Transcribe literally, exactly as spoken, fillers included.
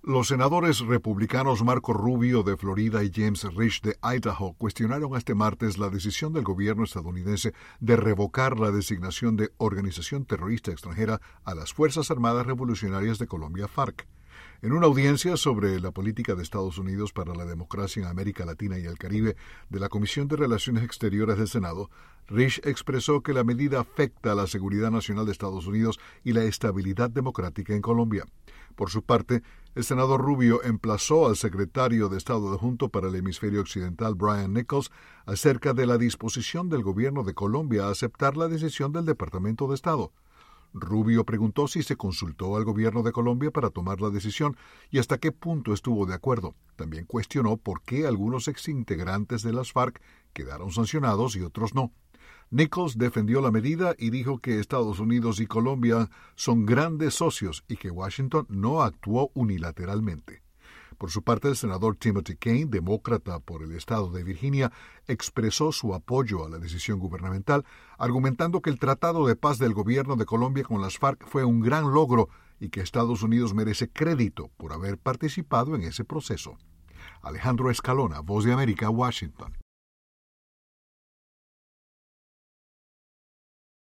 Los senadores republicanos Marco Rubio de Florida y James Risch de Idaho cuestionaron este martes la decisión del gobierno estadounidense de revocar la designación de organización terrorista extranjera a las Fuerzas Armadas Revolucionarias de Colombia, FARC. En una audiencia sobre la política de Estados Unidos para la democracia en América Latina y el Caribe de la Comisión de Relaciones Exteriores del Senado, Risch expresó que la medida afecta a la seguridad nacional de Estados Unidos y la estabilidad democrática en Colombia. Por su parte, el senador Rubio emplazó al secretario de Estado adjunto para el hemisferio occidental, Brian Nichols, acerca de la disposición del gobierno de Colombia a aceptar la decisión del Departamento de Estado. Rubio preguntó si se consultó al gobierno de Colombia para tomar la decisión y hasta qué punto estuvo de acuerdo. También cuestionó por qué algunos exintegrantes de las FARC quedaron sancionados y otros no. Nichols defendió la medida y dijo que Estados Unidos y Colombia son grandes socios y que Washington no actuó unilateralmente. Por su parte, el senador Timothy Kaine, demócrata por el estado de Virginia, expresó su apoyo a la decisión gubernamental, argumentando que el Tratado de Paz del gobierno de Colombia con las FARC fue un gran logro y que Estados Unidos merece crédito por haber participado en ese proceso. Alejandro Escalona, Voz de América, Washington.